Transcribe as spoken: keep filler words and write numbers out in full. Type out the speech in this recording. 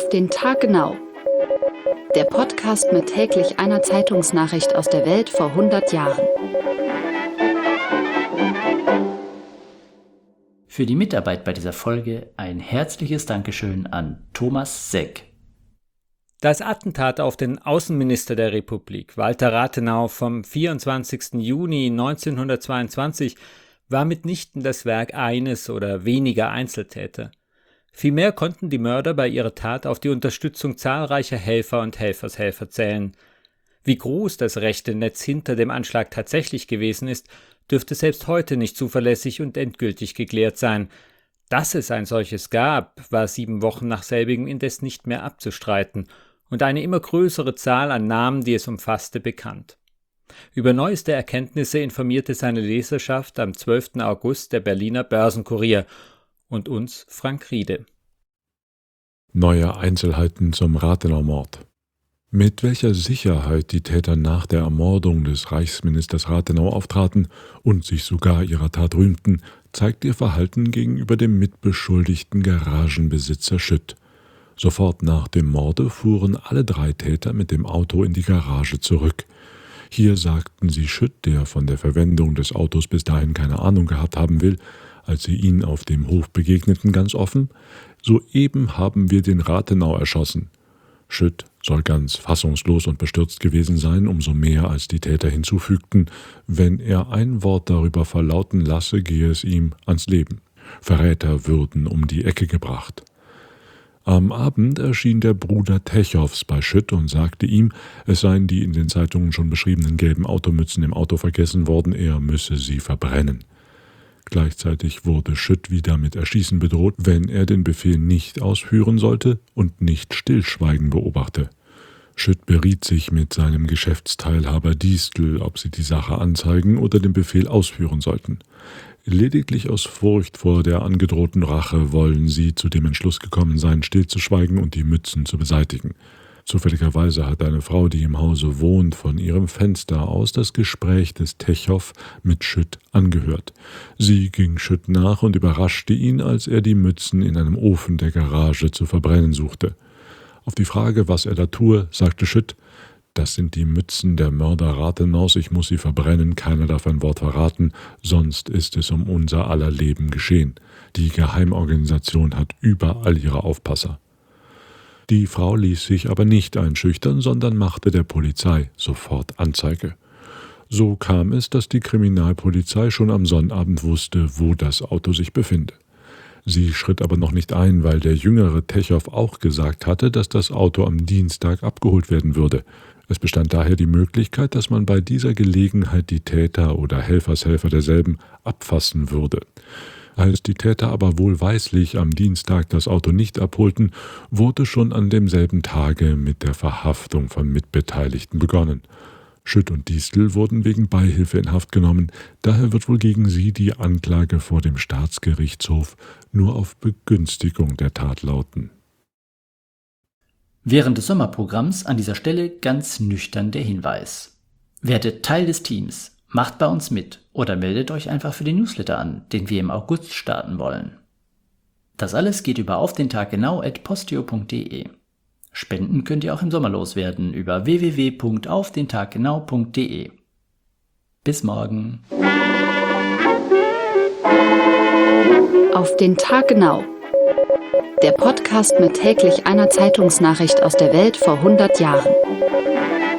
den Tag genau. Der Podcast mit täglich einer Zeitungsnachricht aus der Welt vor hundert Jahren. Für die Mitarbeit bei dieser Folge ein herzliches Dankeschön an Thomas Seck. Das Attentat auf den Außenminister der Republik, Walter Rathenau, vom vierundzwanzigsten Juni neunzehnhundertzweiundzwanzig war mitnichten das Werk eines oder weniger Einzeltäter. Vielmehr konnten die Mörder bei ihrer Tat auf die Unterstützung zahlreicher Helfer und Helfershelfer zählen. Wie groß das rechte Netz hinter dem Anschlag tatsächlich gewesen ist, dürfte selbst heute nicht zuverlässig und endgültig geklärt sein. Dass es ein solches gab, war sieben Wochen nach selbigem indes nicht mehr abzustreiten und eine immer größere Zahl an Namen, die es umfasste, bekannt. Über neueste Erkenntnisse informierte seine Leserschaft am zwölften August der Berliner Börsenkurier und uns Frank Riede. Neue Einzelheiten zum Rathenau-Mord. Mit welcher Sicherheit die Täter nach der Ermordung des Reichsministers Rathenau auftraten und sich sogar ihrer Tat rühmten, zeigt ihr Verhalten gegenüber dem mitbeschuldigten Garagenbesitzer Schütt. Sofort nach dem Morde fuhren alle drei Täter mit dem Auto in die Garage zurück. Hier sagten sie Schütt, der von der Verwendung des Autos bis dahin keine Ahnung gehabt haben will, als sie ihn auf dem Hof begegneten, ganz offen: Soeben haben wir den Rathenau erschossen. Schütt soll ganz fassungslos und bestürzt gewesen sein, umso mehr als die Täter hinzufügten, wenn er ein Wort darüber verlauten lasse, gehe es ihm ans Leben. Verräter würden um die Ecke gebracht. Am Abend erschien der Bruder Techows bei Schütt und sagte ihm, es seien die in den Zeitungen schon beschriebenen gelben Automützen im Auto vergessen worden, er müsse sie verbrennen. Gleichzeitig wurde Schütt wieder mit Erschießen bedroht, wenn er den Befehl nicht ausführen sollte und nicht Stillschweigen beobachte. Schütt beriet sich mit seinem Geschäftsteilhaber Diestel, ob sie die Sache anzeigen oder den Befehl ausführen sollten. Lediglich aus Furcht vor der angedrohten Rache wollen sie zu dem Entschluss gekommen sein, stillzuschweigen und die Mützen zu beseitigen. Zufälligerweise hat eine Frau, die im Hause wohnt, von ihrem Fenster aus das Gespräch des Techow mit Schütt angehört. Sie ging Schütt nach und überraschte ihn, als er die Mützen in einem Ofen der Garage zu verbrennen suchte. Auf die Frage, was er da tue, sagte Schütt: »Das sind die Mützen der Mörder Rathenaus, ich muss sie verbrennen, keiner darf ein Wort verraten, sonst ist es um unser aller Leben geschehen. Die Geheimorganisation hat überall ihre Aufpasser.« Die Frau ließ sich aber nicht einschüchtern, sondern machte der Polizei sofort Anzeige. So kam es, dass die Kriminalpolizei schon am Sonnabend wusste, wo das Auto sich befinde. Sie schritt aber noch nicht ein, weil der jüngere Techow auch gesagt hatte, dass das Auto am Dienstag abgeholt werden würde. Es bestand daher die Möglichkeit, dass man bei dieser Gelegenheit die Täter oder Helfershelfer derselben abfassen würde. Als die Täter aber wohlweislich am Dienstag das Auto nicht abholten, wurde schon an demselben Tage mit der Verhaftung von Mitbeteiligten begonnen. Schütt und Diestel wurden wegen Beihilfe in Haft genommen, daher wird wohl gegen sie die Anklage vor dem Staatsgerichtshof nur auf Begünstigung der Tat lauten. Während des Sommerprogramms an dieser Stelle ganz nüchtern der Hinweis: Werdet Teil des Teams, macht bei uns mit oder meldet euch einfach für den Newsletter an, den wir im August starten wollen. Das alles geht über auf den Tag genau at posteo punkt de. Spenden könnt ihr auch im Sommer loswerden über w w w punkt auf den tag genau punkt de. Bis morgen. Auf den Tag genau. Der Podcast mit täglich einer Zeitungsnachricht aus der Welt vor hundert Jahren.